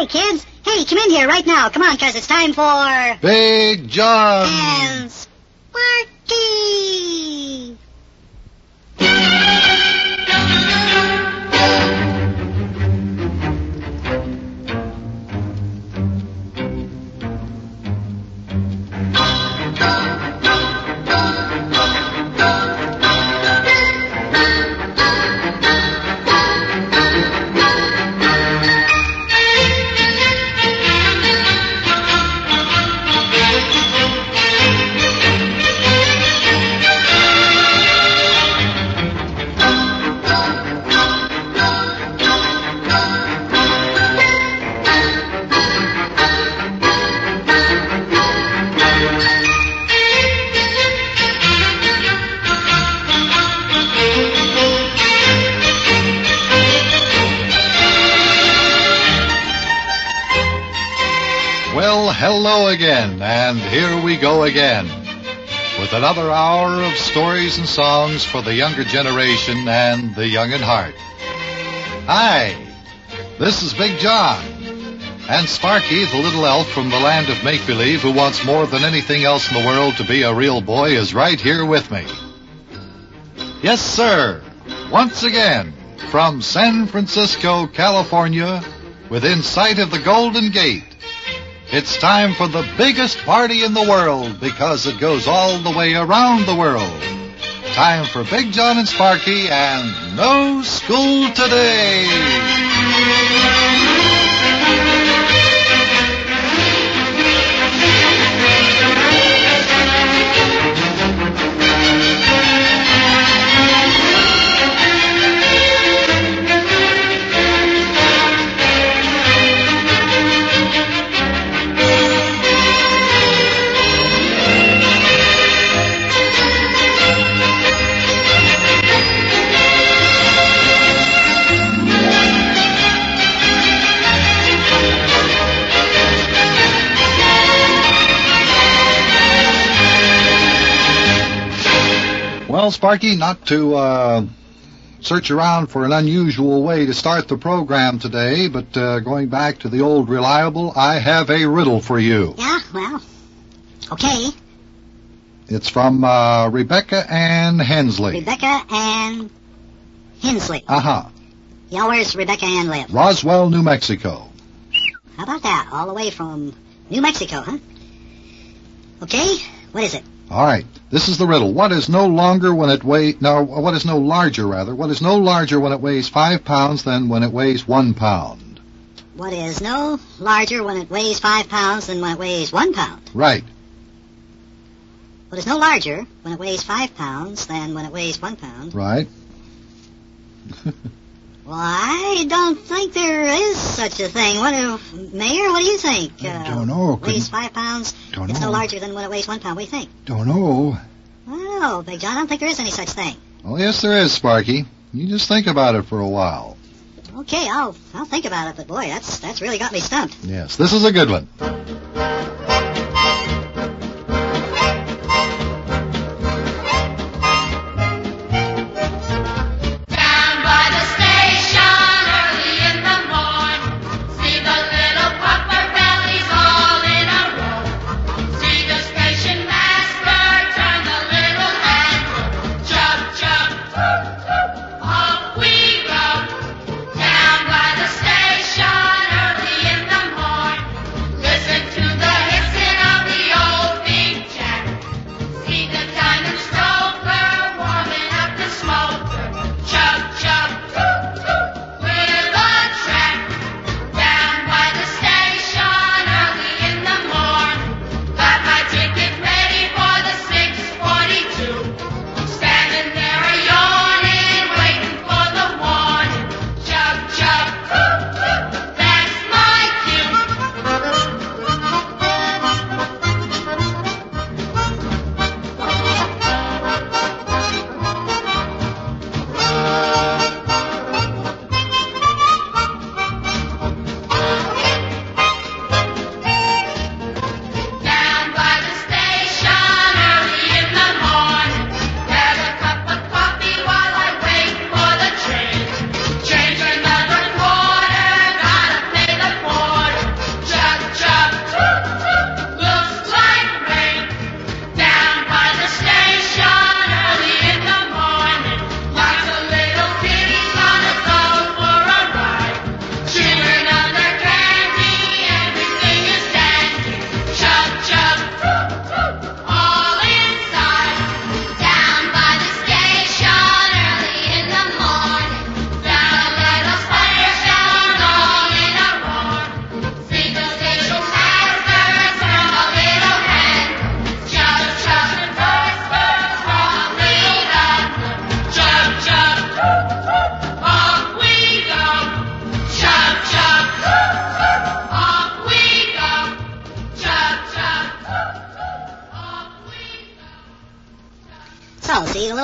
Hi, kids. Hey, come in here right now. Come on, 'cause it's time for... Big John and Sparky! Hello again, and here we go again with another hour of stories and songs for the younger generation and the young at heart. Hi, this is Big John, and Sparky, the little elf from the land of make-believe who wants more than anything else in the world to be a real boy, is right here with me. Yes, sir, once again, from San Francisco, California, within sight of the Golden Gate, it's time for the biggest party in the world because it goes all the way around the world. Time for Big John and Sparky and No School Today. Well, Sparky, not to search around for an unusual way to start the program today, but going back to the old reliable, I have a riddle for you. Yeah, well, okay. It's from Rebecca Ann Hensley. Rebecca Ann Hensley. Uh-huh. Yeah, where's Rebecca Ann live? Roswell, New Mexico. How about that? All the way from New Mexico, huh? Okay, what is it? All right. This is the riddle. What is no larger when it weighs 5 pounds than when it weighs 1 pound? What is no larger when it weighs 5 pounds than when it weighs 1 pound? Right. What is no larger when it weighs 5 pounds than when it weighs 1 pound? Right. Well, I don't think there is such a thing. Mayor, what do you think? I don't know. Weighs 5 pounds. Don't it's know. no larger than when it weighs 1 pound. What do you think? Don't know. I don't know, Big John. I don't think there is any such thing. Oh, yes, there is, Sparky. You just think about it for a while. Okay, I'll think about it, but boy, that's really got me stumped. Yes, this is a good one. Listen to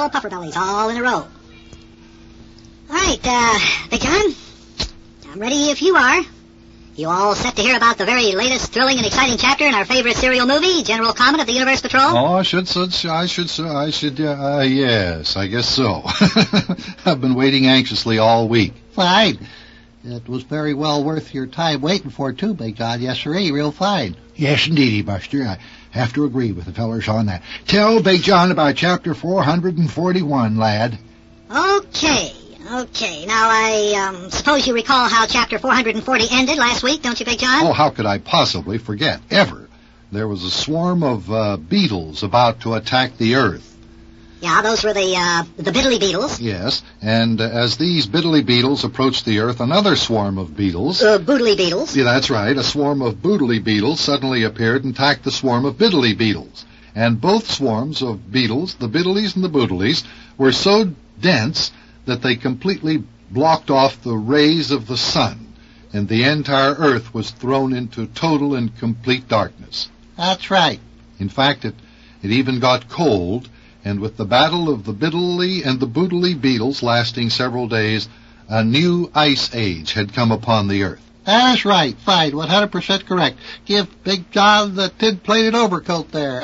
all puffer bellies, all in a row. All right, Big John, I'm ready if you are. You all set to hear about the very latest thrilling and exciting chapter in our favorite serial movie, General Comet of the Universe Patrol? Oh, yes, I guess so. I've been waiting anxiously all week. Fine. It was very well worth your time waiting for it, too, Big John. Yes, sirree, real fine. Yes, indeedy, Buster. I have to agree with the fellers on that. Tell Big John about chapter 441, lad. Okay. Now, I suppose you recall how chapter 440 ended last week, don't you, Big John? Oh, how could I possibly forget? Ever. There was a swarm of beetles about to attack the Earth. Yeah, those were the Biddly beetles. Yes, and as these Biddly beetles approached the Earth, another swarm of beetles... Boodly beetles. Yeah, that's right. A swarm of Boodly beetles suddenly appeared and attacked the swarm of Biddly beetles. And both swarms of beetles, the Biddlies and the Boodlies, were so dense that they completely blocked off the rays of the sun, and the entire Earth was thrown into total and complete darkness. That's right. In fact, it even got cold, and with the battle of the Biddly and the Boodly beetles lasting several days, a new ice age had come upon the Earth. That's right. Fine. 100% correct. Give Big John the tin-plated overcoat there.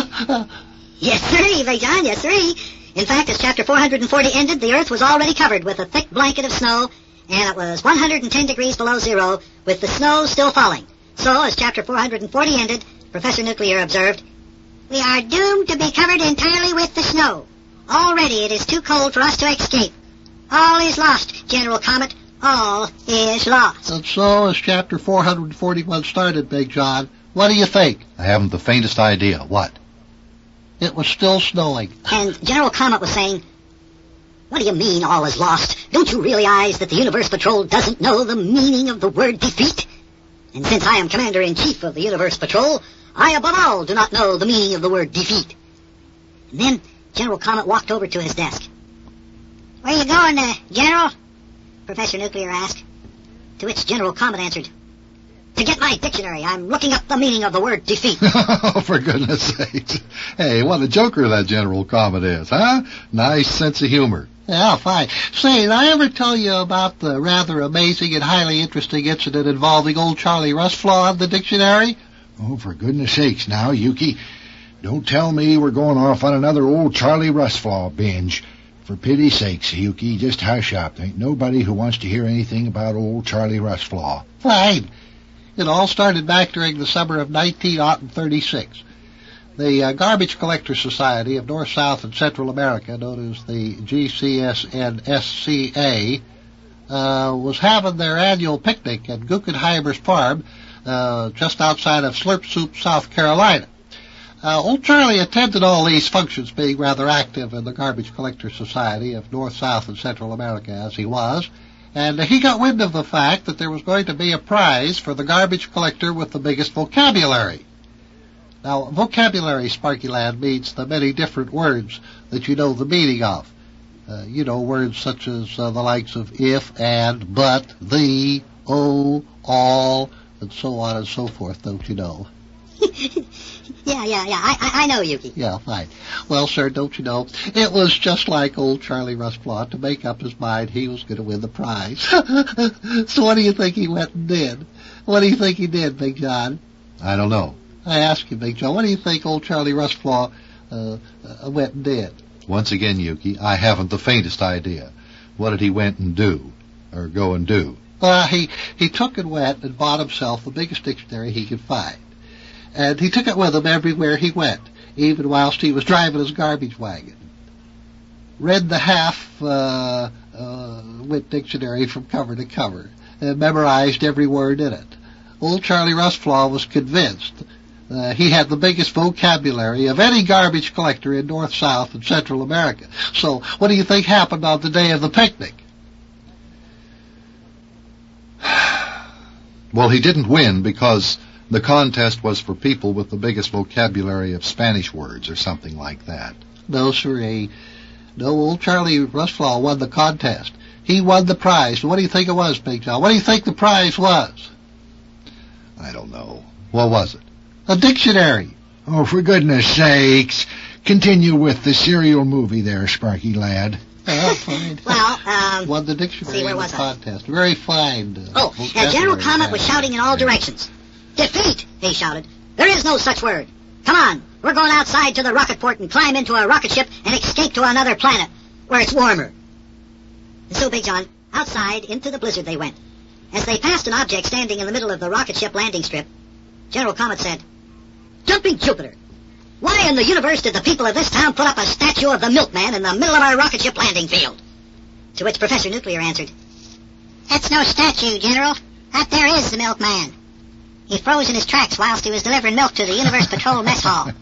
Yes, sirree, Big John, yes, sirree. In fact, as chapter 440 ended, the Earth was already covered with a thick blanket of snow, and it was 110 degrees below zero, with the snow still falling. So, as chapter 440 ended, Professor Nuclear observed, "We are doomed to be covered entirely with the snow. Already it is too cold for us to escape. All is lost, General Comet. All is lost." And so, as chapter 441 started, Big John, what do you think? I haven't the faintest idea. What? It was still snowing. And General Comet was saying, "What do you mean all is lost? Don't you realize that the Universe Patrol doesn't know the meaning of the word defeat? And since I am Commander-in-Chief of the Universe Patrol, I above all do not know the meaning of the word defeat." And then General Comet walked over to his desk. "Where you going, General?" Professor Nuclear asked. To which General Comet answered, "To get my dictionary. I'm looking up the meaning of the word defeat." Oh, for goodness sakes. Hey, what a joker that General Comet is, huh? Nice sense of humor. Yeah, fine. Say, did I ever tell you about the rather amazing and highly interesting incident involving old Charlie Russflaw in the dictionary? Oh, for goodness sakes now, Yuki. Don't tell me we're going off on another old Charlie Russflaw binge. For pity's sakes, Yuki, just hush up. There ain't nobody who wants to hear anything about old Charlie Russflaw. Fine. It all started back during the summer of 1936. The Garbage Collector Society of North, South, and Central America, known as the GCSNSCA, was having their annual picnic at Guggenheimer's Farm, just outside of Slurp Soup, South Carolina. Old Charlie attended all these functions, being rather active in the Garbage Collector Society of North, South, and Central America, as he was, and he got wind of the fact that there was going to be a prize for the garbage collector with the biggest vocabulary. Now, vocabulary, Sparky Lad, means the many different words that you know the meaning of. Words such as the likes of if, and, but, the, oh, all, and so on and so forth, don't you know? Yeah, I know, Yuki. Yeah, fine. Well, sir, don't you know, it was just like old Charlie Russflaw to make up his mind he was going to win the prize. So what do you think he went and did? What do you think he did, Big John? I don't know. I ask you, Big John, what do you think old Charlie Russflaw went and did? Once again, Yuki, I haven't the faintest idea. What did he went and do, or go and do? Well, he took and went and bought himself the biggest dictionary he could find. And he took it with him everywhere he went, even whilst he was driving his garbage wagon. Read the half-wit dictionary from cover to cover, and memorized every word in it. Old Charlie Russflaw was convinced he had the biggest vocabulary of any garbage collector in North, South, and Central America. So what do you think happened on the day of the picnic? Well, he didn't win because the contest was for people with the biggest vocabulary of Spanish words or something like that. No, sirree. No, old Charlie Russflaw won the contest. He won the prize. What do you think it was, Big John? What do you think the prize was? I don't know. What was it? A dictionary. Oh, for goodness sakes. Continue with the serial movie there, Sparky lad. Fine. Well, Won the dictionary see, where in the was I? contest. Very fine. General Comet was shouting in all directions. Defeat, he shouted. There is no such word. Come on, we're going outside to the rocket port and climb into a rocket ship and escape to another planet where it's warmer. And so, Big John, outside into the blizzard they went. As they passed an object standing in the middle of the rocket ship landing strip, General Comet said, "Jumping Jupiter! Why in the universe did the people of this town put up a statue of the milkman in the middle of our rocket ship landing field?" To which Professor Nuclear answered, "That's no statue, General. That there is the milkman. He froze in his tracks whilst he was delivering milk to the Universe Patrol mess hall."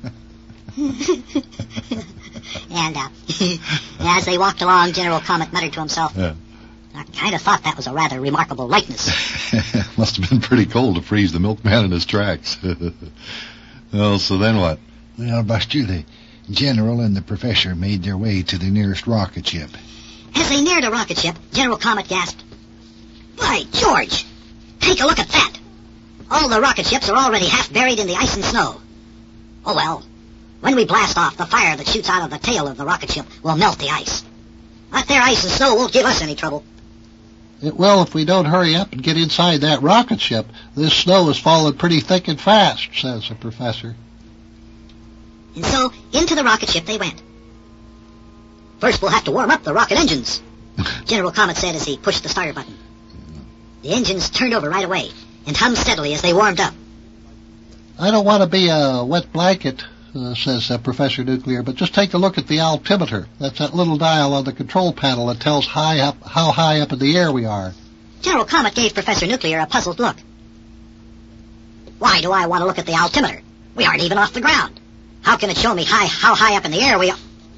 And as they walked along, General Comet muttered to himself, "I kind of thought that was a rather remarkable likeness." Must have been pretty cold to freeze the milkman in his tracks. Well, so then what? Well, Buster, the general and the professor made their way to the nearest rocket ship. As they neared a rocket ship, General Comet gasped, "By George! Take a look at that! All the rocket ships are already half buried in the ice and snow. Oh well, when we blast off, the fire that shoots out of the tail of the rocket ship will melt the ice. That there ice and snow won't give us any trouble." It will if we don't hurry up and get inside that rocket ship. This snow is falling pretty thick and fast, says the professor. And so, into the rocket ship they went. "First we'll have to warm up the rocket engines," General Comet said as he pushed the starter button. The engines turned over right away and hummed steadily as they warmed up. "I don't want to be a wet blanket," says Professor Nuclear, "but just take a look at the altimeter. That's that little dial on the control panel that tells how high up in the air we are." General Comet gave Professor Nuclear a puzzled look. "Why do I want to look at the altimeter? We aren't even off the ground. How can it show me how high up in the air we are?"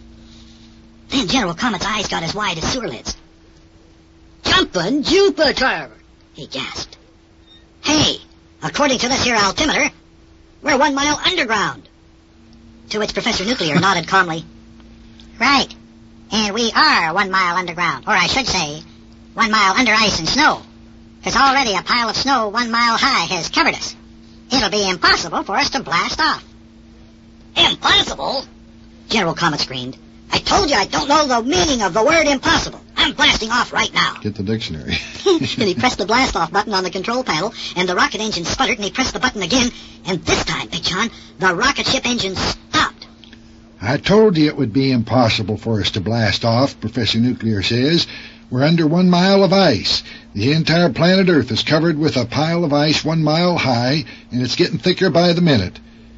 Then General Comet's eyes got as wide as sewer lids. "Jumpin' Jupiter!" he gasped. "Hey, according to this here altimeter, we're 1 mile underground." To which Professor Nuclear nodded calmly. "Right, and we are 1 mile underground, or I should say, 1 mile under ice and snow, because already a pile of snow 1 mile high has covered us. It'll be impossible for us to blast off." "Impossible?" General Comet screamed. "I told you I don't know the meaning of the word impossible. I'm blasting off right now." Get the dictionary. And he pressed the blast-off button on the control panel, and the rocket engine sputtered, and he pressed the button again, and this time, Big John, the rocket ship engine stopped. "I told you it would be impossible for us to blast off," Professor Nuclear says. "We're under 1 mile of ice. The entire planet Earth is covered with a pile of ice 1 mile high, and it's getting thicker by the minute."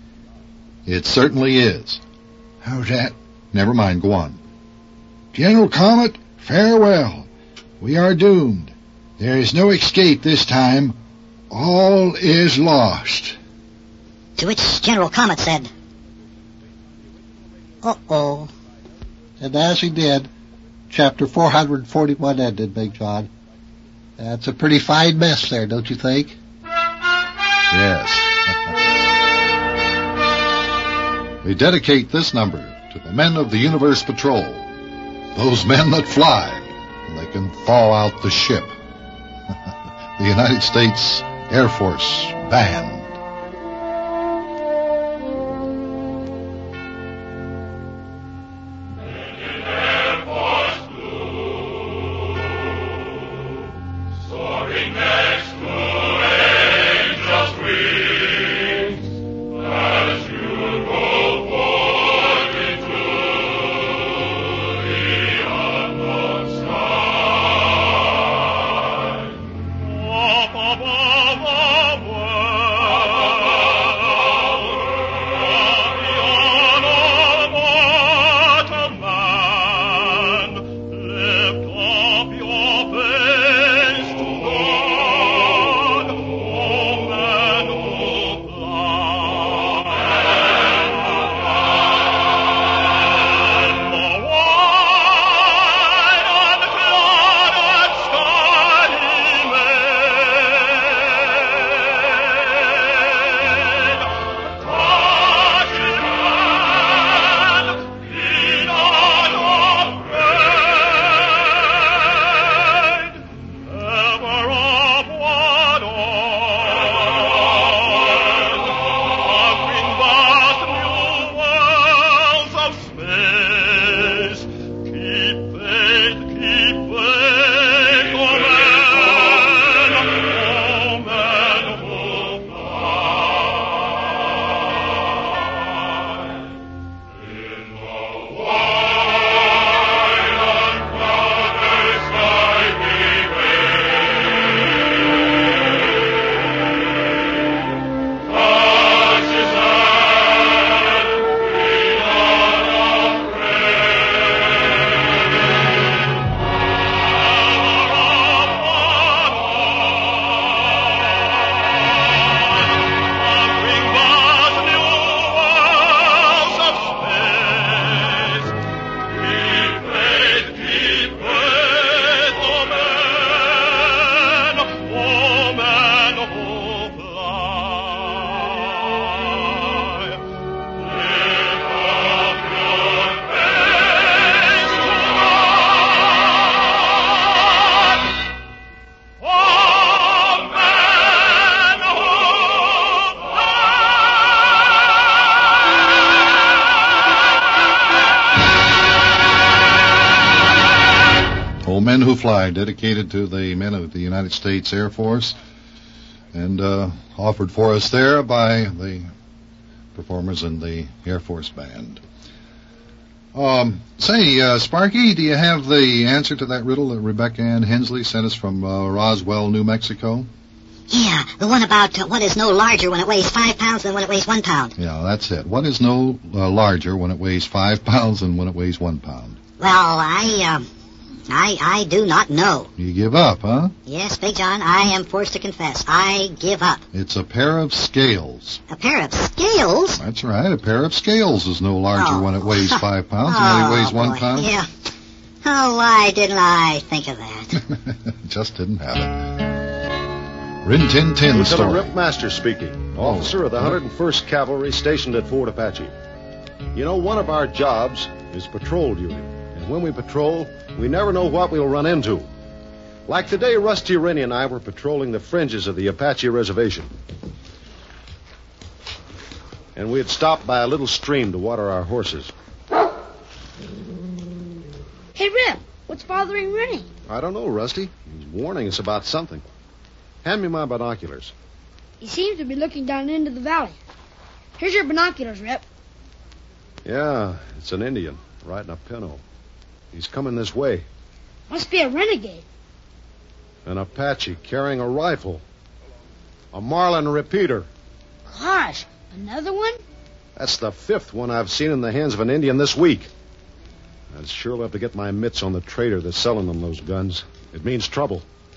It certainly is. "How's that?" Never mind, go on. "General Comet, farewell. We are doomed. There is no escape this time. All is lost." To which General Comet said, "Uh-oh." And as he did, chapter 441 ended, Big John. That's a pretty fine mess there, don't you think? Yes. We dedicate this number to the men of the Universe Patrol, those men that fly, and they can thaw out the ship. The United States Air Force Band. Men Who Fly, dedicated to the men of the United States Air Force, and offered for us there by the performers in the Air Force Band. Say, Sparky, do you have the answer to that riddle that Rebecca Ann Hensley sent us from Roswell, New Mexico? Yeah, the one about what is no larger when it weighs 5 pounds than when it weighs 1 pound. Yeah, that's it. What is no larger when it weighs 5 pounds than when it weighs 1 pound? Well, I do not know. You give up, huh? Yes, Big John, I am forced to confess. I give up. It's a pair of scales. A pair of scales? That's right. A pair of scales is no larger when it weighs 5 pounds than when it weighs 1 pound. Yeah. Oh, why didn't I think of that? Just didn't happen. Rin Tin Tin Lieutenant story. Rip Masters speaking, officer of the 101st Cavalry stationed at Fort Apache. You know, one of our jobs is patrol duty. And when we patrol, we never know what we'll run into. Like today, Rusty Rennie and I were patrolling the fringes of the Apache reservation. And we had stopped by a little stream to water our horses. Hey, Rip, what's bothering Rennie? I don't know, Rusty. He's warning us about something. Hand me my binoculars. He seems to be looking down into the valley. Here's your binoculars, Rip. Yeah, it's an Indian riding a pinto. He's coming this way. Must be a renegade. An Apache carrying a rifle. A Marlin repeater. Gosh, another one? That's the 5th one I've seen in the hands of an Indian this week. I'd sure love to get my mitts on the trader that's selling them those guns. It means trouble.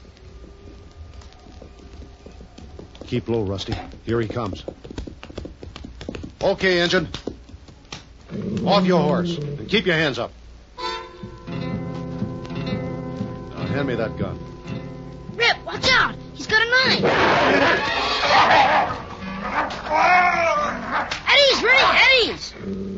Keep low, Rusty. Here he comes. Okay, Injun. Off your horse. And keep your hands up. Now, hand me that gun. Rip, watch out! He's got a knife! Eddies, Rennie, Eddies!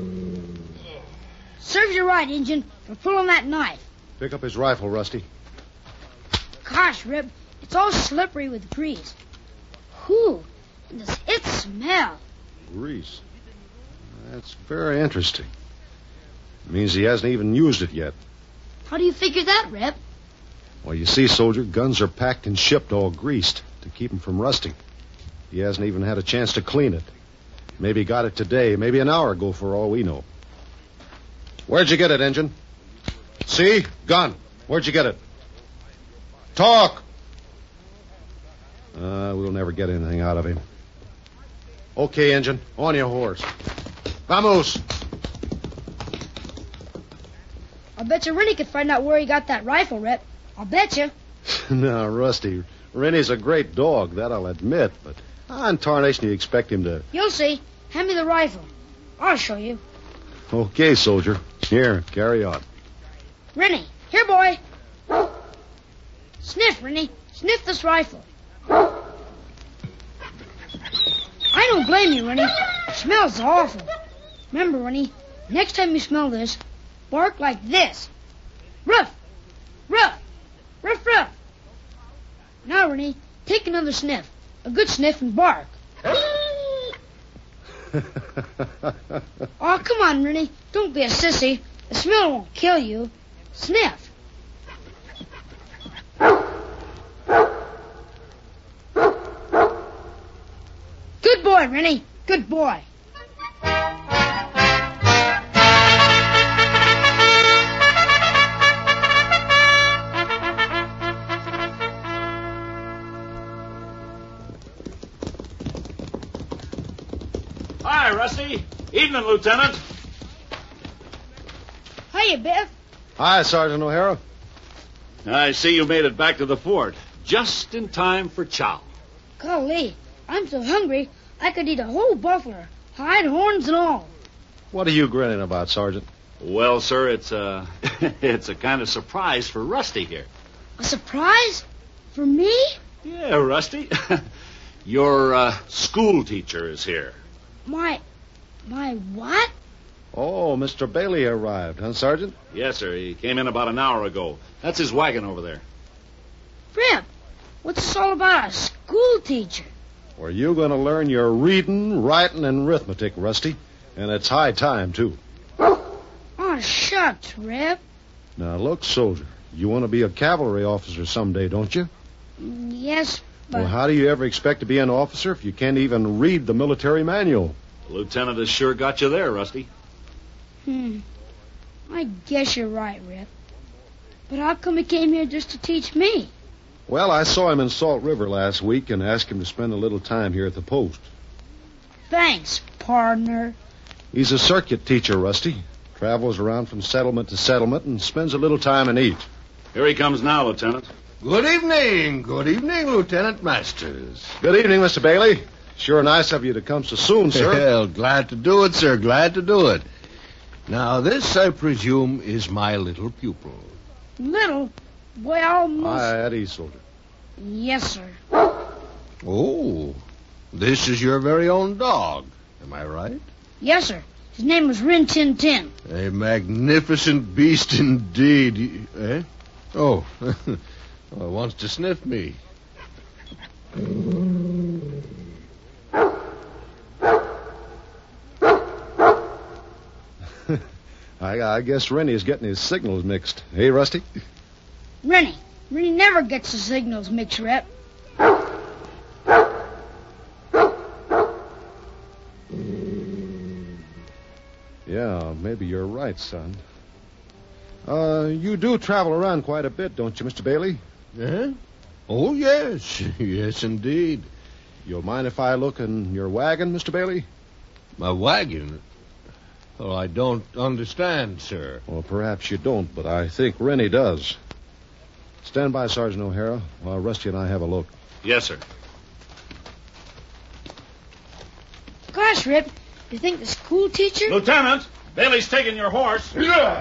Serves you right, Injun, for pulling that knife. Pick up his rifle, Rusty. Gosh, Rip, it's all slippery with grease. Whew, and does it smell? Grease. That's very interesting. It means he hasn't even used it yet. How do you figure that, Rip? Well, you see, soldier, guns are packed and shipped all greased to keep them from rusting. He hasn't even had a chance to clean it. Maybe got it today, maybe an hour ago for all we know. Where'd you get it, Injun? See? Gun. Where'd you get it? Talk! We'll never get anything out of him. Okay, Injun. On your horse. Vamos! I'll bet you Rennie could find out where he got that rifle, Rip. I'll bet you. No, Rusty. Rennie's a great dog, that I'll admit, but how in tarnation do you expect him to... You'll see. Hand me the rifle. I'll show you. Okay, soldier. Here, carry on. Rennie, here, boy. Sniff, Rennie. Sniff this rifle. I don't blame you, Rennie. It smells awful. Remember, Rennie, next time you smell this, bark like this. Ruff! Ruff! Ruff, ruff! Now, Rennie, take another sniff. A good sniff and bark. Oh, come on, Rennie. Don't be a sissy. The smell won't kill you. Sniff. Good boy, Rennie. Good boy. Hi, Rusty. Evening, Lieutenant. Hiya, Biff. Hi, Sergeant O'Hara. I see you made it back to the fort just in time for chow. Golly, I'm so hungry I could eat a whole buffalo, hide, horns, and all. What are you grinning about, Sergeant? Well, sir, it's a it's a kind of surprise for Rusty here. A surprise? For me? Yeah, Rusty. Your school teacher is here. My what? Oh, Mr. Bailey arrived, huh, Sergeant? Yes, sir. He came in about an hour ago. That's his wagon over there. Rip, what's this all about a school teacher? Well, you're going to learn your reading, writing, and arithmetic, Rusty. And it's high time, too. Oh, shucks, Rip. Now, look, soldier, You want to be a cavalry officer someday, don't you? Yes, but... Well, how do you ever expect to be an officer if you can't even read the military manual? The lieutenant has sure got you there, Rusty. I guess you're right, Rip. But how come he came here just to teach me? Well, I saw him in Salt River last week and asked him to spend a little time here at the post. Thanks, partner. He's a circuit teacher, Rusty. Travels around from settlement to settlement and spends a little time in each. Here he comes now, Lieutenant. Good evening, Lieutenant Masters. Good evening, Mr. Bailey. Sure nice of you to come so soon, sir. Well, glad to do it, sir, glad to do it. Now, this, I presume, is my little pupil. Little? Well, Hi, at ease, soldier. Yes, sir. Oh, this is your very own dog. Am I right? Yes, sir. His name was Rin Tin Tin. A magnificent beast indeed. Eh? Oh, well, wants to sniff me. I guess Rennie is getting his signals mixed. Hey, Rusty? Rennie never gets the signals mixed, Rep. Yeah, maybe you're right, son. You do travel around quite a bit, don't you, Mr. Bailey? Eh? Oh, yes. Yes, indeed. You'll mind if I look in your wagon, Mr. Bailey? My wagon? Oh, I don't understand, sir. Well, perhaps you don't, but I think Rennie does. Stand by, Sergeant O'Hara, while Rusty and I have a look. Yes, sir. Gosh, Rip, you think the school teacher... Lieutenant, Bailey's taking your horse.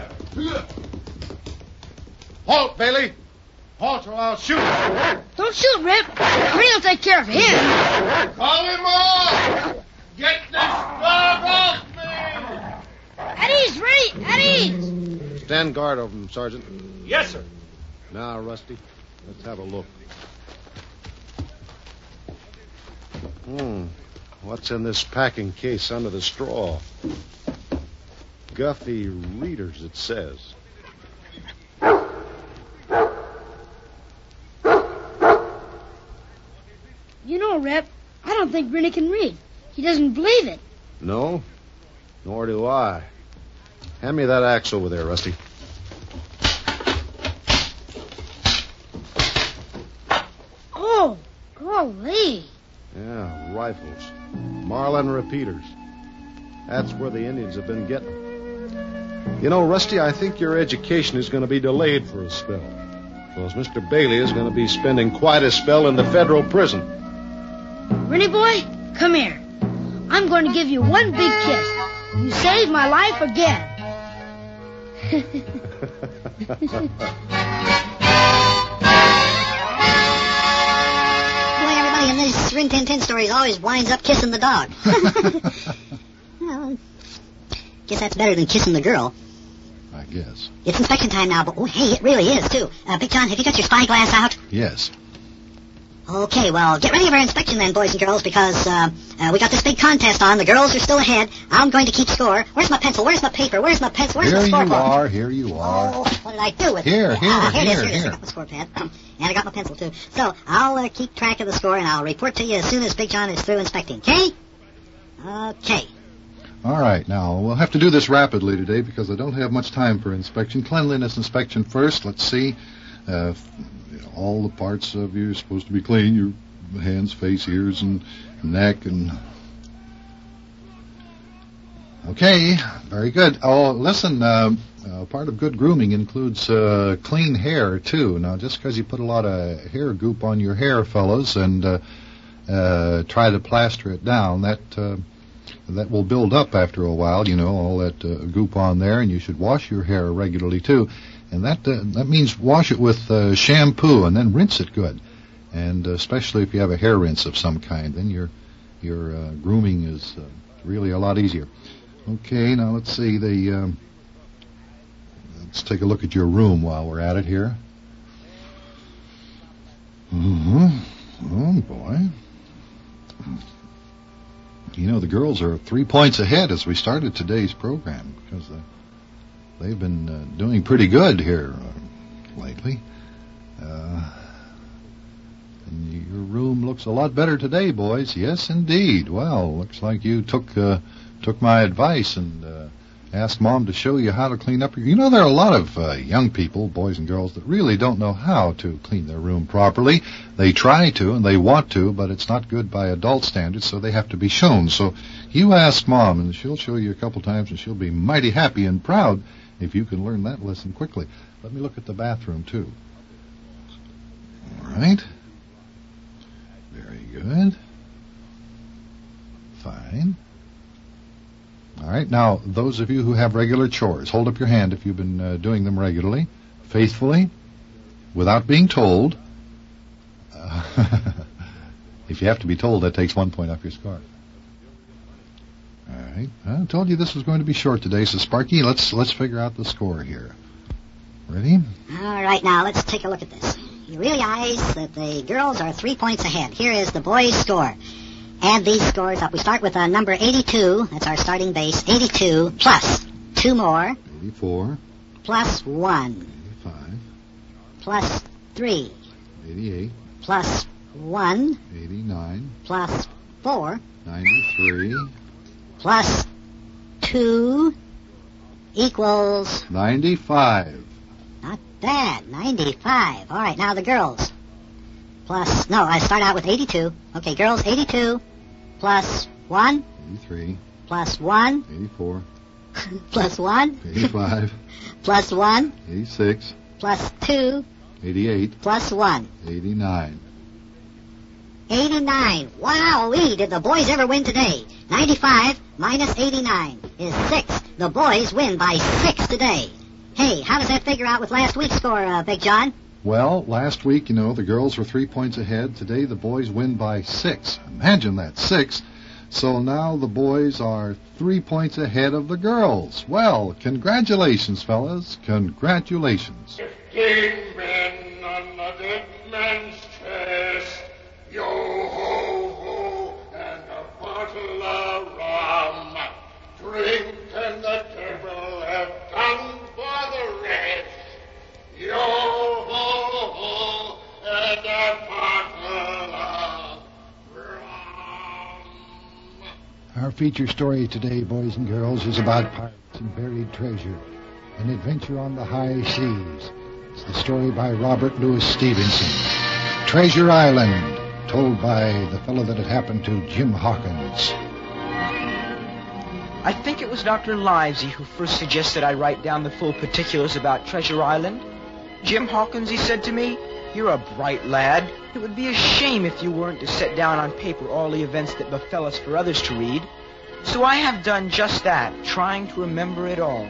Halt, Bailey! Halt or I'll shoot! Don't shoot, Rip. Rennie will take care of him. Call him off! Get this dog off me! At ease, Rennie! At ease! Stand guard over him, Sergeant. Yes, sir. Now, Rusty, let's have a look. What's in this packing case under the straw? Guffey Readers, it says. You know, Rep, I don't think Rennie can read. He doesn't believe it. No? Nor do I. Hand me that axe over there, Rusty. Oh, golly. Yeah, rifles. Marlin repeaters. That's where the Indians have been getting them. You know, Rusty, I think your education is going to be delayed for a spell. Because Mr. Bailey is going to be spending quite a spell in the federal prison. Rennie boy, come here. I'm going to give you one big kiss. You saved my life again. Everybody in this Rin Tin Tin story always winds up kissing the dog. Well, guess that's better than kissing the girl. I guess. It's inspection time now, but oh, hey, it really is, too. Big John, have you got your spyglass out? Yes. Okay, well, get ready for inspection then, boys and girls, because we got this big contest on. The girls are still ahead. I'm going to keep score. Where's my pencil? Where's my paper? Where's my pencil? Where's my scoreboard? Here you are. Oh, what did I do with it? Here it is. I got my score pad. And I got my pencil, too. So, I'll keep track of the score, and I'll report to you as soon as Big John is through inspecting, okay? Okay. All right, now, we'll have to do this rapidly today because I don't have much time for inspection. Cleanliness inspection first. Let's see. All the parts of you are supposed to be clean. Your hands, face, ears, and neck, and... Okay, very good. Oh, listen, part of good grooming includes clean hair, too. Now, just because you put a lot of hair goop on your hair, fellas, and try to plaster it down, that will build up after a while, you know, all that goop on there, and you should wash your hair regularly, too. And that means wash it with shampoo and then rinse it good. And especially if you have a hair rinse of some kind, then your grooming is really a lot easier. Okay, now let's see. Let's take a look at your room while we're at it here. Oh, boy. You know, the girls are 3 points ahead as we started today's program because they've been doing pretty good here. lately. And your room looks a lot better today, boys. Yes, indeed. Well, looks like you took my advice and asked Mom to show you how to clean up your... You know, there are a lot of young people, boys and girls, that really don't know how to clean their room properly. They try to and they want to, but it's not good by adult standards, so they have to be shown. So you ask Mom, and she'll show you a couple times, and she'll be mighty happy and proud if you can learn that lesson quickly. Let me look at the bathroom, too. All right. Very good. Fine. All right. Now, those of you who have regular chores, hold up your hand if you've been doing them regularly, faithfully, without being told. If you have to be told, that takes 1 point off your score. All right. I told you this was going to be short today, so Sparky, let's figure out the score here. Ready? All right, now let's take a look at this. You realize that the girls are 3 points ahead. Here is the boys' score. Add these scores up. We start with number 82. That's our starting base. 82 plus 2 more. 84. Plus 1. 85. Plus 3. 88. Plus 1. 89. Plus 4. 93. Plus 2 equals... 95. Not bad. 95. All right, now the girls. Plus... No, I start out with 82. Okay, girls, 82. Plus 1. 83. Plus 1. 84. Plus 1. 85. Plus 1. 86. Plus 2. 88. Plus 1. 89. 89. Wowee, did the boys ever win today? 95 minus 89 is 6. The boys win by 6 today. Hey, how does that figure out with last week's score, Big John? Well, last week, the girls were 3 points ahead. Today, the boys win by 6. Imagine that, 6. So now the boys are 3 points ahead of the girls. Well, congratulations, fellas. Congratulations. 15 men on a dead man's chest. Yo ho ho, and a bottle of rum. Drink and the devil have done for the rest. Yo ho ho, and a bottle of rum. Our feature story today, boys and girls, is about pirates and buried treasure, an adventure on the high seas. It's the story by Robert Louis Stevenson. Treasure Island, told by the fellow that it happened to, Jim Hawkins. I think it was Dr. Livesey who first suggested I write down the full particulars about Treasure Island. Jim Hawkins, he said to me, "You're a bright lad. It would be a shame if you weren't to set down on paper all the events that befell us for others to read. So I have done just that, trying to remember it all."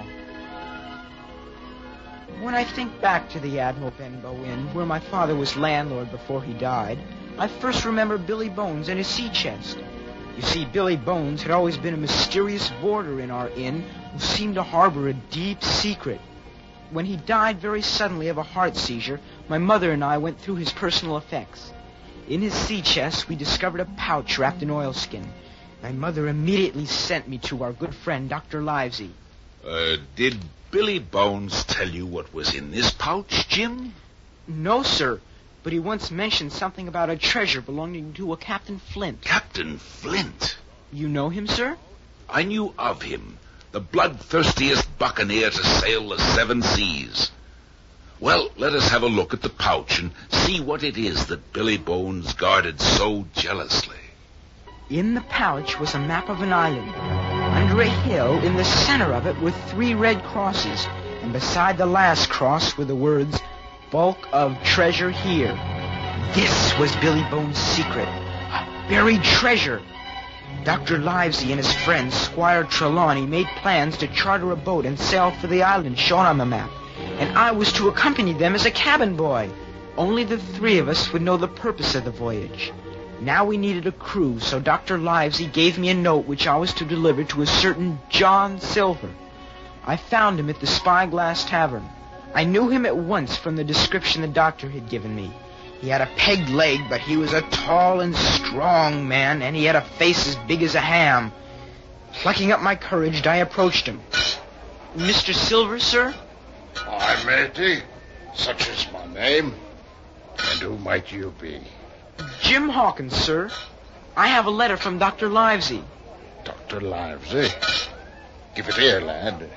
When I think back to the Admiral Benbow Inn, where my father was landlord before he died, I first remember Billy Bones and his sea chest. You see, Billy Bones had always been a mysterious boarder in our inn who seemed to harbor a deep secret. When he died very suddenly of a heart seizure, my mother and I went through his personal effects. In his sea chest, we discovered a pouch wrapped in oilskin. My mother immediately sent me to our good friend, Dr. Livesey. Did Billy Bones tell you what was in this pouch, Jim? No, sir, but he once mentioned something about a treasure belonging to a Captain Flint. Captain Flint? You know him, sir? I knew of him. The bloodthirstiest buccaneer to sail the 7 seas. Well, let us have a look at the pouch and see what it is that Billy Bones guarded so jealously. In the pouch was a map of an island. Under a hill, in the center of it, were 3 red crosses, and beside the last cross were the words, "Bulk of treasure here." This was Billy Bones' secret. A buried treasure. Dr. Livesey and his friend, Squire Trelawney, made plans to charter a boat and sail for the island shown on the map, and I was to accompany them as a cabin boy. Only the 3 of us would know the purpose of the voyage. Now we needed a crew, so Dr. Livesey gave me a note which I was to deliver to a certain John Silver. I found him at the Spyglass Tavern. I knew him at once from the description the doctor had given me. He had a pegged leg, but he was a tall and strong man, and he had a face as big as a ham. Plucking up my courage, I approached him. "Mr. Silver, sir?" "Aye, matey. Such is my name. And who might you be? Jim Hawkins, sir. I have a letter from Dr. Livesey. Dr. Livesey? Give it here, lad.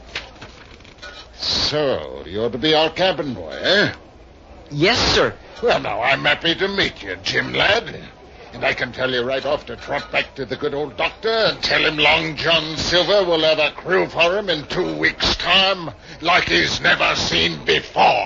So, you're to be our cabin boy, eh? Yes, sir. Well, now, I'm happy to meet you, Jim, lad. And I can tell you right off to trot back to the good old doctor and tell him Long John Silver will have a crew for him in 2 weeks' time like he's never seen before.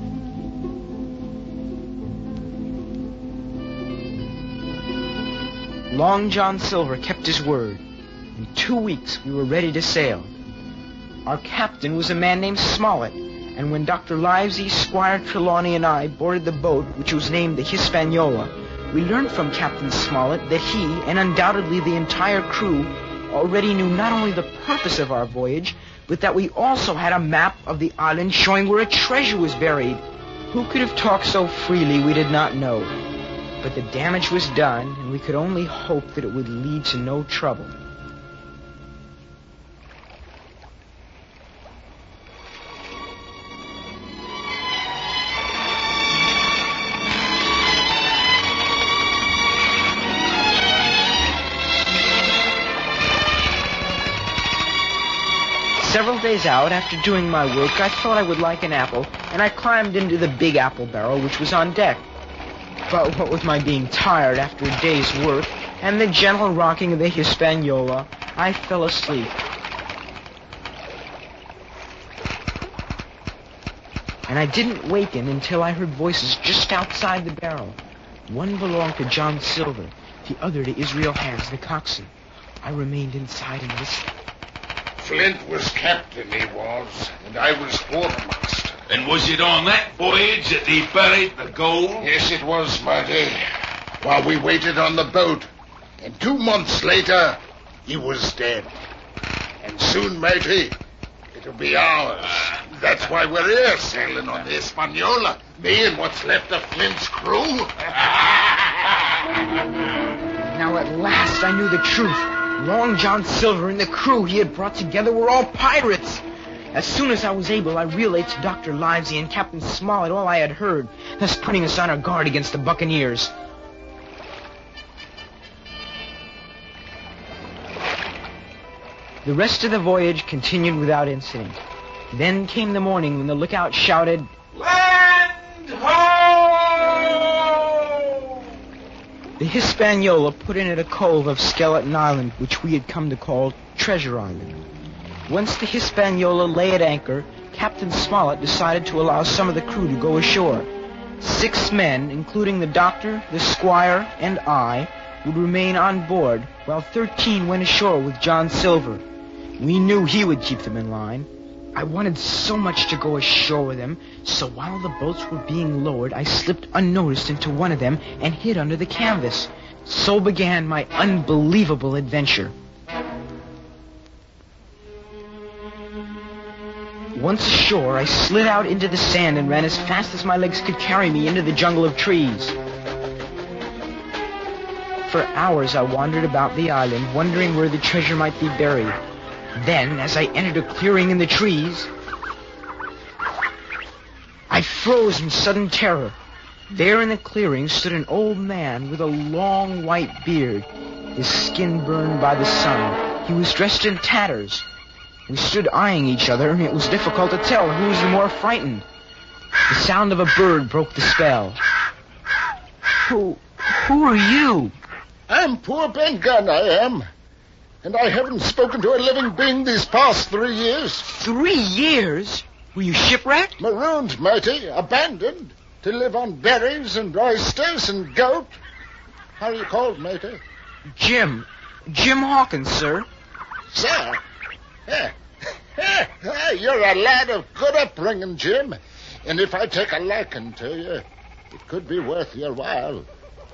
Long John Silver kept his word. In 2 weeks, we were ready to sail. Our captain was a man named Smollett, and when Dr. Livesey, Squire Trelawney, and I boarded the boat, which was named the Hispaniola, we learned from Captain Smollett that he, and undoubtedly the entire crew, already knew not only the purpose of our voyage, but that we also had a map of the island showing where a treasure was buried. Who could have talked so freely we did not know. But the damage was done, and we could only hope that it would lead to no trouble. Several days out, after doing my work, I thought I would like an apple, and I climbed into the big apple barrel, which was on deck. But what with my being tired after a day's work, and the gentle rocking of the Hispaniola, I fell asleep. And I didn't waken until I heard voices just outside the barrel. One belonged to John Silver, the other to Israel Hands, the coxswain. I remained inside and listened. Flint was captain, he was, and I was quartermaster. And was it on that voyage that he buried the gold? Yes, it was, Marty. While we waited on the boat. And 2 months later, he was dead. And soon, matey, it'll be ours. That's why we're here, sailing on the Hispaniola. Me and what's left of Flint's crew. Now at last I knew the truth. Long John Silver and the crew he had brought together were all pirates. As soon as I was able, I relayed to Dr. Livesey and Captain Smollett all I had heard, thus putting us on our guard against the buccaneers. The rest of the voyage continued without incident. Then came the morning when the lookout shouted, "Land ho!" The Hispaniola put in at a cove of Skeleton Island, which we had come to call Treasure Island. Once the Hispaniola lay at anchor, Captain Smollett decided to allow some of the crew to go ashore. 6 men, including the doctor, the squire, and I, would remain on board, while 13 went ashore with John Silver. We knew he would keep them in line. I wanted so much to go ashore with him, so while the boats were being lowered, I slipped unnoticed into one of them and hid under the canvas. So began my unbelievable adventure. Once ashore, I slid out into the sand and ran as fast as my legs could carry me into the jungle of trees. For hours I wandered about the island, wondering where the treasure might be buried. Then, as I entered a clearing in the trees, I froze in sudden terror. There in the clearing stood an old man with a long white beard, his skin burned by the sun. He was dressed in tatters. We stood eyeing each other, and it was difficult to tell who was the more frightened. The sound of a bird broke the spell. Who are you? I'm poor Ben Gunn, I am. And I haven't spoken to a living being these past 3 years. 3 years? Were you shipwrecked? Marooned, matey, abandoned, to live on berries and oysters and goat. How are you called, matey? Jim Hawkins, sir. Sir? You're a lad of good upbringing, Jim. And if I take a liking to you, it could be worth your while.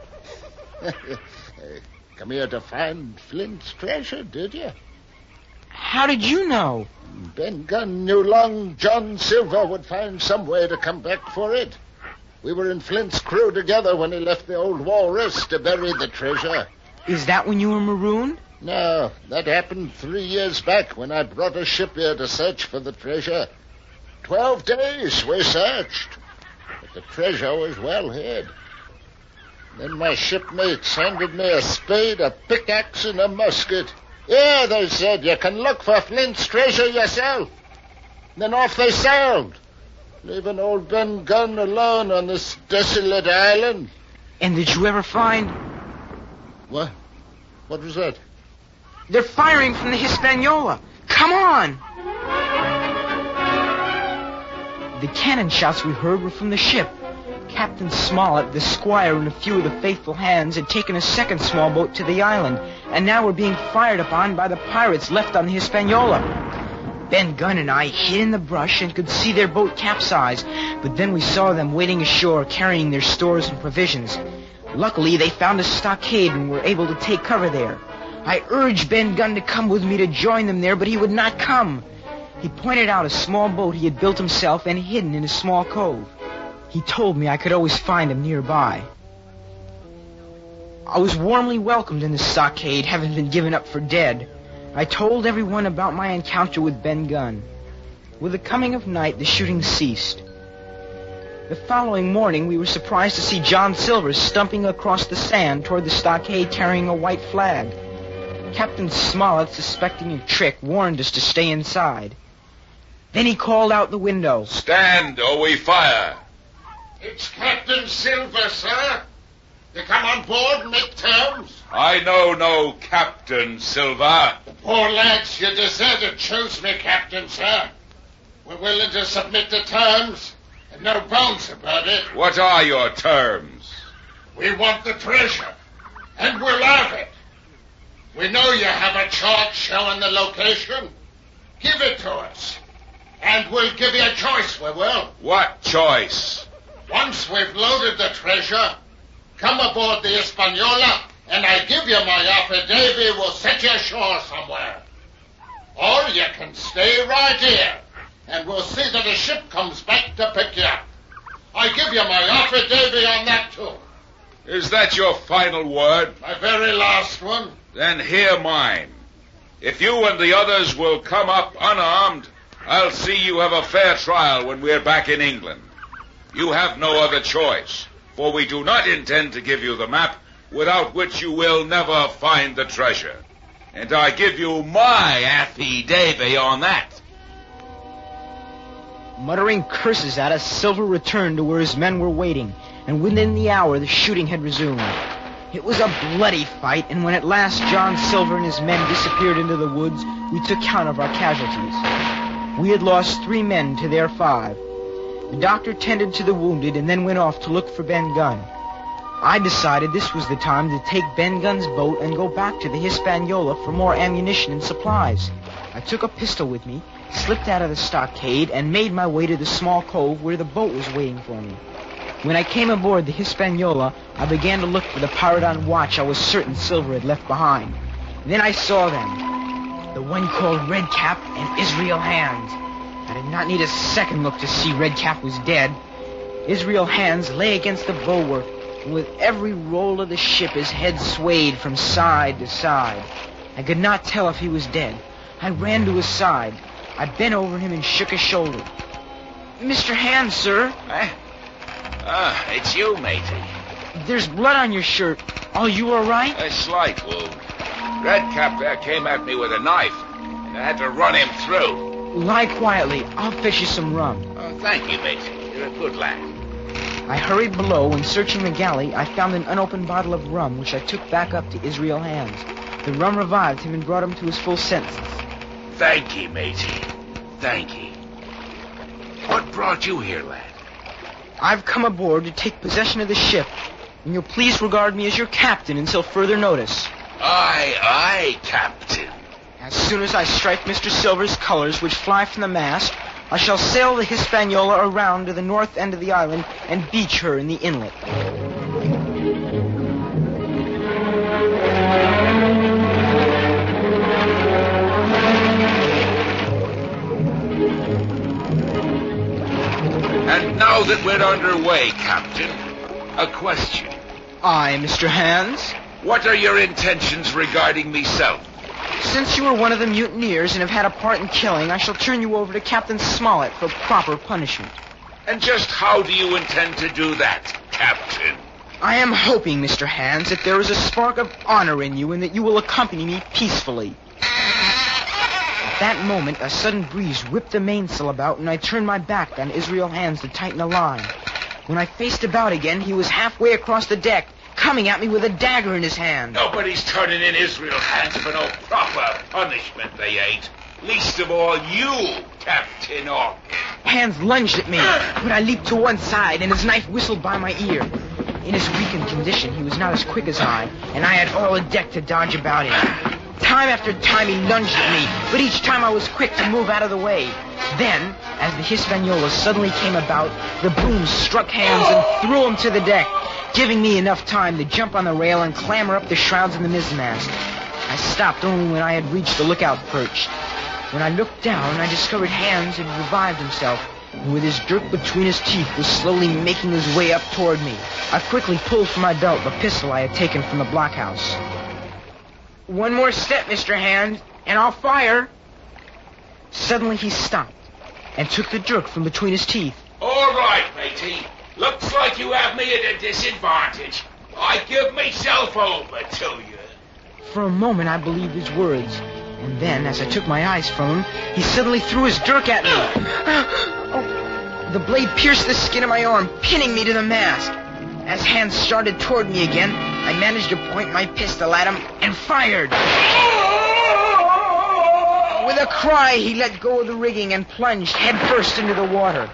Come here to find Flint's treasure, did you? How did you know? Ben Gunn knew Long John Silver would find some way to come back for it. We were in Flint's crew together when he left the old walrus to bury the treasure. Is that when you were marooned? No, that happened 3 years back when I brought a ship here to search for the treasure. 12 days we searched, but the treasure was well hid. Then my shipmates handed me a spade, a pickaxe, and a musket. Yeah, they said, you can look for Flint's treasure yourself. Then off they sailed, leaving old Ben Gunn alone on this desolate island. And did you ever find... What? What was that? They're firing from the Hispaniola. Come on! The cannon shots we heard were from the ship. Captain Smollett, the squire, and a few of the faithful hands had taken a second small boat to the island, and now were being fired upon by the pirates left on the Hispaniola. Ben Gunn and I hid in the brush and could see their boat capsize, but then we saw them wading ashore carrying their stores and provisions. Luckily, they found a stockade and were able to take cover there. I urged Ben Gunn to come with me to join them there, but he would not come. He pointed out a small boat he had built himself and hidden in a small cove. He told me I could always find him nearby. I was warmly welcomed in the stockade, having been given up for dead. I told everyone about my encounter with Ben Gunn. With the coming of night, the shooting ceased. The following morning, we were surprised to see John Silver stumping across the sand toward the stockade carrying a white flag. Captain Smollett, suspecting a trick, warned us to stay inside. Then he called out the window. Stand or we fire. It's Captain Silver, sir. You come on board and make terms. I know no Captain Silver. Poor lads, you deserve to choose me, Captain, sir. We're willing to submit to terms, and no bones about it. What are your terms? We want the treasure, and we'll have it. We know you have a chart showing the location. Give it to us, and we'll give you a choice, we will. What choice? Once we've loaded the treasure, come aboard the Hispaniola, and I give you my affidavit. We'll set you ashore somewhere. Or you can stay right here, and we'll see that a ship comes back to pick you up. I give you my affidavit on that, too. Is that your final word? My very last one. Then hear mine. If you and the others will come up unarmed, I'll see you have a fair trial when we're back in England. You have no other choice, for we do not intend to give you the map, without which you will never find the treasure. And I give you my affidavit on that. Muttering curses at us, Silver returned to where his men were waiting, and within the hour the shooting had resumed. It was a bloody fight, and when at last John Silver and his men disappeared into the woods, we took count of our casualties. We had lost 3 men to their 5. The doctor tended to the wounded and then went off to look for Ben Gunn. I decided this was the time to take Ben Gunn's boat and go back to the Hispaniola for more ammunition and supplies. I took a pistol with me, slipped out of the stockade, and made my way to the small cove where the boat was waiting for me. When I came aboard the Hispaniola, I began to look for the pirate on watch I was certain Silver had left behind. Then I saw them, the one called Redcap and Israel Hands. I did not need a second look to see Redcap was dead. Israel Hands lay against the bulwark, and with every roll of the ship his head swayed from side to side. I could not tell if he was dead. I ran to his side. I bent over him and shook his shoulder. Mr. Hands, sir. It's you, matey. There's blood on your shirt. Are you all right? A slight wound. Redcap there came at me with a knife, and I had to run him through. Lie quietly. I'll fetch you some rum. Thank you, matey. You're a good lad. I hurried below, and searching the galley, I found an unopened bottle of rum, which I took back up to Israel Hands. The rum revived him and brought him to his full senses. Thank ye, matey. Thank ye. What brought you here, lad? I've come aboard to take possession of the ship, and you'll please regard me as your captain until further notice. Aye, Captain. As soon as I strike Mr. Silver's colors, which fly from the mast, I shall sail the Hispaniola around to the north end of the island and beach her in the inlet. And now that we're underway, Captain, a question. Aye, Mr. Hands? What are your intentions regarding myself? Since you were one of the mutineers and have had a part in killing, I shall turn you over to Captain Smollett for proper punishment. And just how do you intend to do that, Captain? I am hoping, Mr. Hands, that there is a spark of honor in you and that you will accompany me peacefully. At that moment, a sudden breeze whipped the mainsail about, and I turned my back on Israel Hands to tighten the line. When I faced about again, he was halfway across the deck, coming at me with a dagger in his hand. Nobody's turning in Israel Hands for no proper punishment, they ain't. Least of all you, Captain Hawkins. Hands lunged at me, but I leaped to one side, and his knife whistled by my ear. In his weakened condition, he was not as quick as I, and I had all the deck to dodge about him. Time after time he lunged at me, but each time I was quick to move out of the way. Then, as the Hispaniola suddenly came about, the boom struck Hands and threw him to the deck, giving me enough time to jump on the rail and clamber up the shrouds in the mizzenmast. I stopped only when I had reached the lookout perch. When I looked down, I discovered Hands had revived himself, and with his dirk between his teeth was slowly making his way up toward me. I quickly pulled from my belt the pistol I had taken from the blockhouse. One more step, Mr. Hands, and I'll fire. Suddenly he stopped and took the dirk from between his teeth. All right, matey. Looks like you have me at a disadvantage. I give myself over to you. For a moment I believed his words, and then, as I took my eyes from him, he suddenly threw his dirk at me. The blade pierced the skin of my arm, pinning me to the mast. As Hands started toward me again, I managed to point my pistol at him and fired. With a cry, he let go of the rigging and plunged headfirst into the water.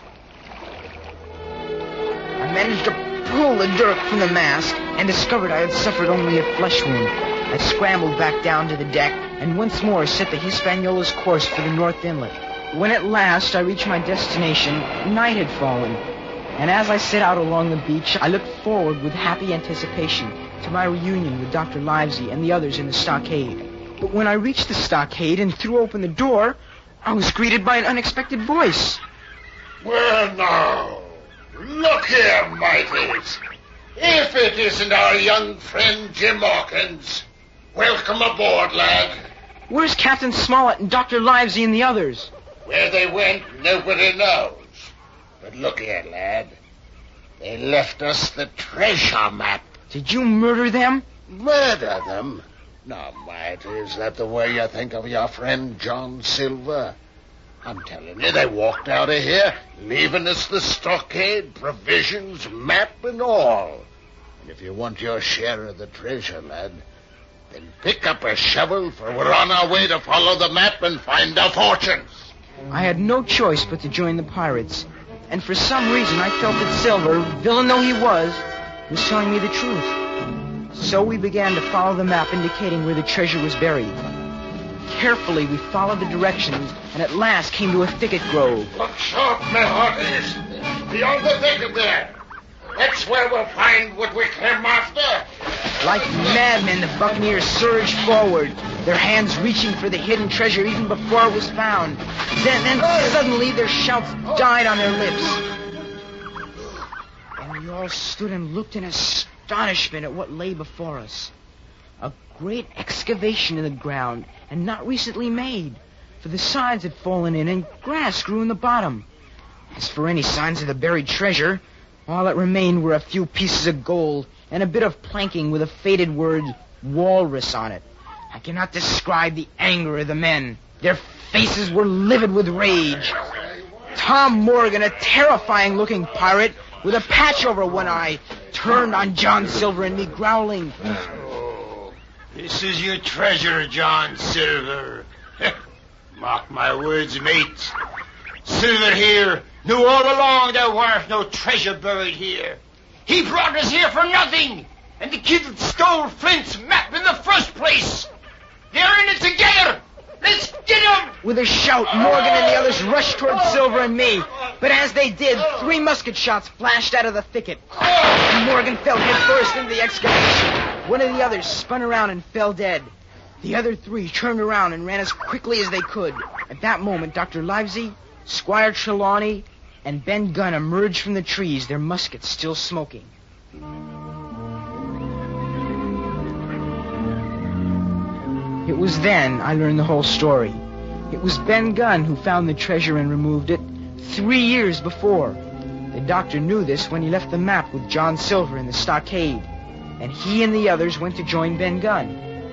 I managed to pull the dirk from the mast and discovered I had suffered only a flesh wound. I scrambled back down to the deck and once more set the Hispaniola's course for the North Inlet. When at last I reached my destination, night had fallen, and as I set out along the beach, I looked forward with happy anticipation to my reunion with Dr. Livesey and the others in the stockade. But when I reached the stockade and threw open the door, I was greeted by an unexpected voice. Well, now, look here, mateys. If it isn't our young friend Jim Hawkins, welcome aboard, lad. Where's Captain Smollett and Dr. Livesey and the others? Where they went, nobody knows. But look here, lad. They left us the treasure map. Did you murder them? Murder them? Now, mate, is that the way you think of your friend John Silver? I'm telling you, they walked out of here, leaving us the stockade, provisions, map, and all. And if you want your share of the treasure, lad, then pick up a shovel, for we're on our way to follow the map and find our fortunes. I had no choice but to join the pirates, and for some reason I felt that Silver, villain though he was telling me the truth. So we began to follow the map indicating where the treasure was buried. Carefully we followed the directions and at last came to a thicket grove. Look sharp, my hearties. Beyond the thicket there. That's where we'll find what we came after. Like madmen, the buccaneers surged forward, their hands reaching for the hidden treasure even before it was found. Then suddenly their shouts died on their lips. And we all stood and looked in astonishment at what lay before us. A great excavation in the ground, and not recently made, for the sides had fallen in and grass grew in the bottom. As for any signs of the buried treasure, all that remained were a few pieces of gold and a bit of planking with a faded word, walrus, on it. I cannot describe the anger of the men. Their faces were livid with rage. Tom Morgan, a terrifying-looking pirate with a patch over one eye, turned on John Silver and me, growling, "This is your treasure, John Silver. Mark my words, mate. Silver here knew all along there weren't no treasure buried here. He brought us here for nothing, and the kid that stole Flint's map in the first place. They're in it together. Let's get him!" With a shout, Morgan and the others rushed toward Silver and me. But as they did, 3 musket shots flashed out of the thicket. Morgan fell headfirst into the excavation. One of the others spun around and fell dead. The other 3 turned around and ran as quickly as they could. At that moment, Dr. Livesey, Squire Trelawney, and Ben Gunn emerged from the trees, their muskets still smoking. It was then I learned the whole story. It was Ben Gunn who found the treasure and removed it 3 years before. The doctor knew this when he left the map with John Silver in the stockade, and he and the others went to join Ben Gunn.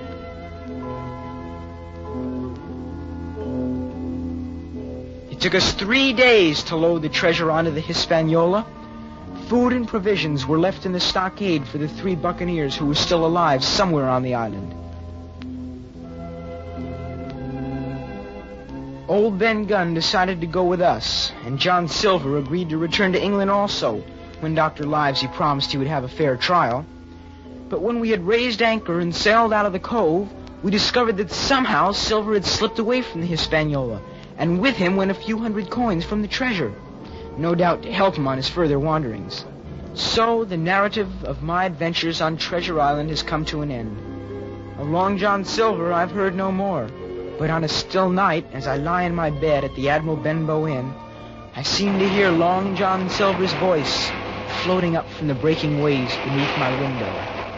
It took us 3 days to load the treasure onto the Hispaniola. Food and provisions were left in the stockade for the 3 buccaneers who were still alive somewhere on the island. Old Ben Gunn decided to go with us, and John Silver agreed to return to England also, when Dr. Livesey promised he would have a fair trial. But when we had raised anchor and sailed out of the cove, we discovered that somehow Silver had slipped away from the Hispaniola, and with him went a few hundred coins from the treasure, no doubt to help him on his further wanderings. So the narrative of my adventures on Treasure Island has come to an end. Of Long John Silver I've heard no more, but on a still night, as I lie in my bed at the Admiral Benbow Inn, I seem to hear Long John Silver's voice floating up from the breaking waves beneath my window.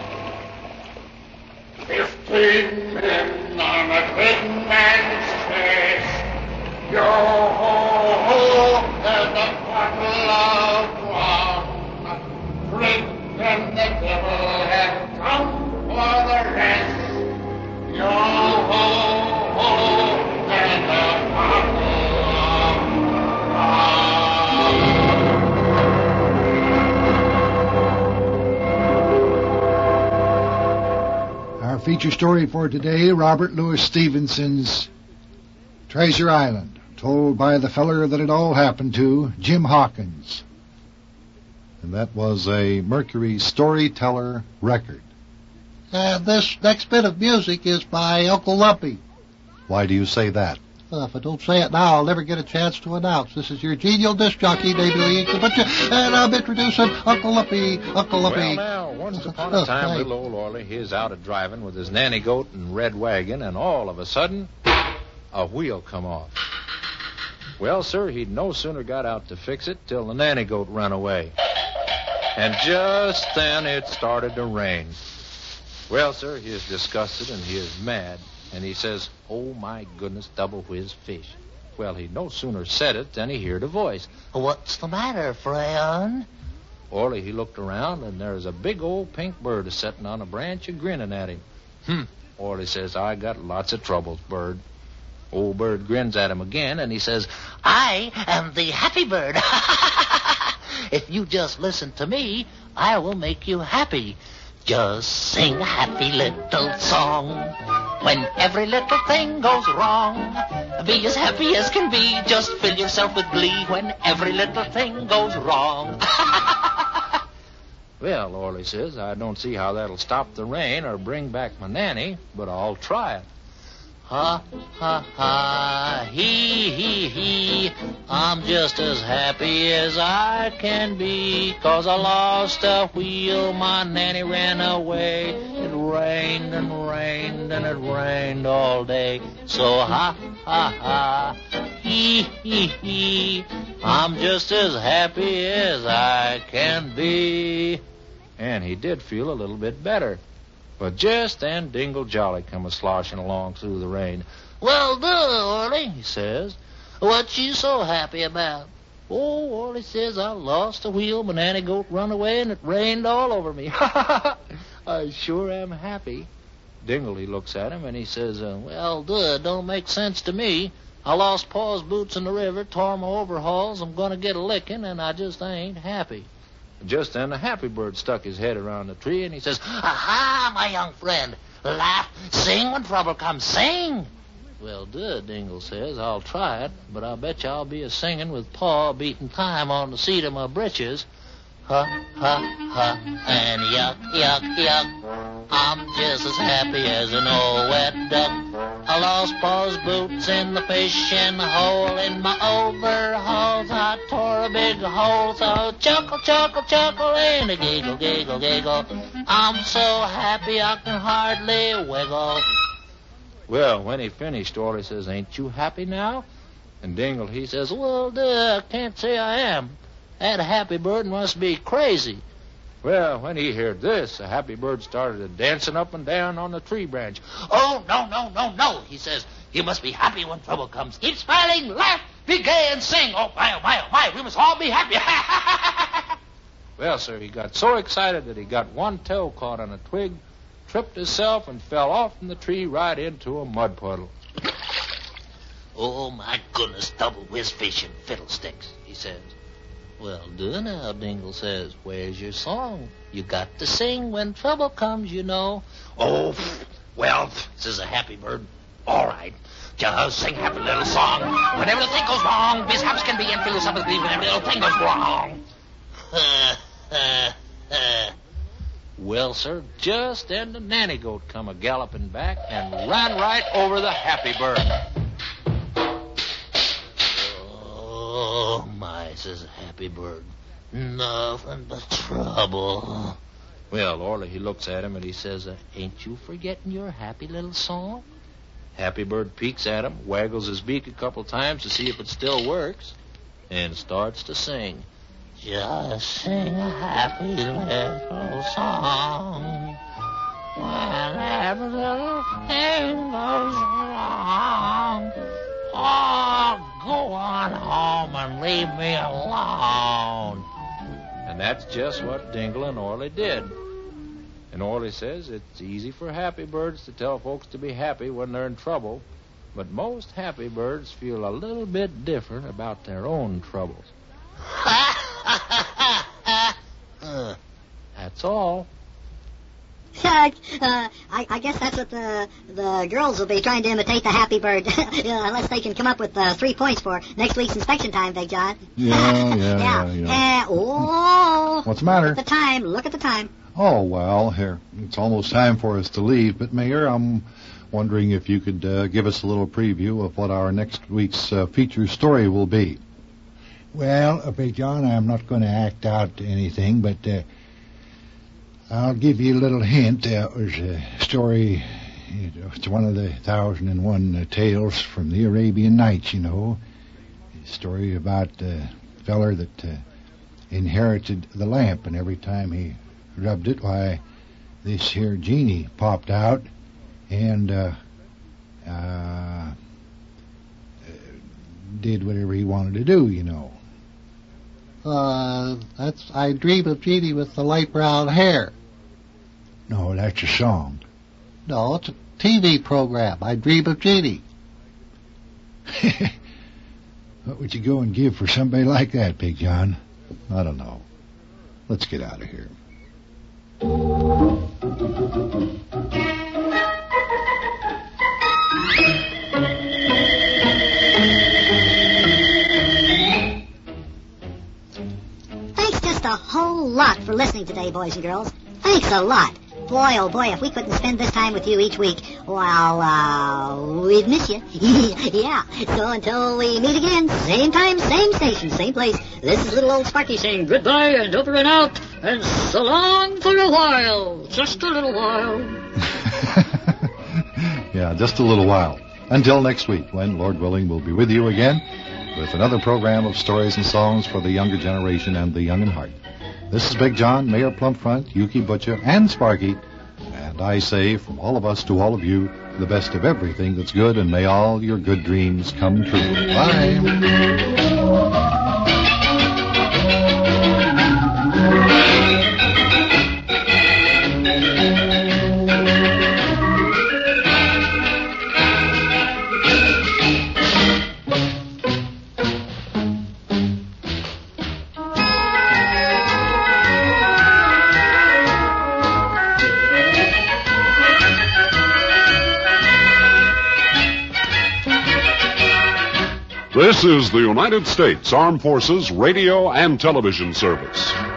15 men on a great man's chest. Yo ho ho, there's a bottle of rum. Drink and the devil have come for the rest. Yo ho ho, there's a bottle of rum. Our feature story for today, Robert Louis Stevenson's Treasure Island, told by the feller that it all happened to, Jim Hawkins. And that was a Mercury Storyteller record. This next bit of music is by Uncle Lumpy. Why do you say that? If I don't say it now, I'll never get a chance to announce. This is your genial disc jockey, Davey Lee Butcher, and I'm introducing Uncle Lumpy. Uncle Lumpy. Well, now, once upon a time, little old Orley, he's out a-driving with his nanny goat and red wagon, and all of a sudden, a wheel come off. Well, sir, he'd no sooner got out to fix it till the nanny goat ran away. And just then it started to rain. Well, sir, he is disgusted and he is mad. And he says, "Oh, my goodness, double whiz fish." Well, he'd no sooner said it than he heard a voice. "What's the matter, Freon?" Orley, he looked around, and there's a big old pink bird a-setting on a branch a-grinning at him. Orley says, "I got lots of troubles, bird." Old bird grins at him again, and he says, "I am the happy bird. If you just listen to me, I will make you happy. Just sing a happy little song. When every little thing goes wrong, be as happy as can be. Just fill yourself with glee when every little thing goes wrong." Well, Orley says, "I don't see how that'll stop the rain or bring back my nanny, but I'll try it." Ha, ha, ha, he, I'm just as happy as I can be, 'cause I lost a wheel, my nanny ran away. It rained and rained and it rained all day. So ha, ha, ha, he, I'm just as happy as I can be. And he did feel a little bit better. But just then Dingle Jolly come a-sloshing along through the rain. "Well, duh, Orley," he says. "What you so happy about?" "Oh," Orley says, "I lost the wheel, my nanny goat run away, and it rained all over me." "I sure am happy." Dingle, he looks at him, and he says, "Well, duh, it don't make sense to me. I lost Pa's boots in the river, tore my overalls, I'm going to get a licking, and I just ain't happy." Just then the happy bird stuck his head around the tree, and he says, "Aha, my young friend. Laugh, sing when trouble comes, sing." "Well, duh," Dingle says, "I'll try it, but I bet you I'll be a-singing with Pa beating time on the seat of my britches. Ha, ha, ha, and yuck, yuck, yuck. I'm just as happy as an old wet duck. I lost Pa's boots in the fishing hole. In my overalls I tore a big hole. So chuckle, chuckle, chuckle, and a giggle, giggle, giggle. I'm so happy I can hardly wiggle." Well, when he finished, Orley says, "Ain't you happy now?" And Dingle, he says, "Well, duh, I can't say I am. That happy bird must be crazy." Well, when he heard this, the happy bird started dancing up and down on the tree branch. Oh, no, he says. You must be happy when trouble comes. Keep smiling, laugh, be gay, and sing. Oh, my, we must all be happy. Well, sir, he got so excited that he got one toe caught on a twig, tripped himself, and fell off from the tree right into a mud puddle. Oh, my goodness, double whiz fish and fiddlesticks, he says. Well, do now, Dingle says. Where's your song? You got to sing when trouble comes, you know. Oh, well, says the happy bird. All right. Just sing happy little song. Whenever the thing goes wrong, mishaps can be and philosophical believe whenever the little thing goes wrong. Well, sir, just then the nanny goat come a-galloping back and ran right over the happy bird. Oh, my, says the happy bird. Nothing but trouble. Well, Orley, he looks at him and he says, ain't you forgetting your happy little song? Happy bird peeks at him, waggles his beak a couple times to see if it still works, and starts to sing. Just sing a happy little song whenever little thing goes wrong. Oh, go on home and leave me alone. And that's just what Dingle and Orley did. And Orley says it's easy for happy birds to tell folks to be happy when they're in trouble, but most happy birds feel a little bit different about their own troubles. That's all. I guess that's what the girls will be trying to imitate the happy bird, unless they can come up with 3 points for next week's inspection time, Big John. Yeah. Oh. What's the matter? Look at the time. Oh, well, here. It's almost time for us to leave. But, Mayor, I'm wondering if you could give us a little preview of what our next week's feature story will be. Well, Big John, I'm not going to act out anything, but I'll give you a little hint. There's a story. It's one of the 1001 tales from the Arabian Nights, you know. A story about a feller that inherited the lamp, and every time he rubbed it, why, this here genie popped out and did whatever he wanted to do, you know. That's I Dream of Jeannie with the light brown hair. No, that's a song. No, it's a TV program. I Dream of Jeannie. What would you go and give for somebody like that, Big John? I don't know. Let's get out of here. Thanks just a whole lot for listening today, boys and girls. Thanks a lot. Boy, oh boy, if we couldn't spend this time with you each week, well, we'd miss you. Yeah, so until we meet again, same time, same station, same place, this is little old Sparky saying goodbye and over and out, and so long for a while, just a little while. Yeah, just a little while. Until next week, when, Lord willing, we'll be with you again with another program of stories and songs for the younger generation and the young in heart. This is Big John, Mayor Plumpfront, Yuki Butcher, and Sparky. And I say, from all of us to all of you, the best of everything that's good, and may all your good dreams come true. Bye. This is the United States Armed Forces Radio and Television Service.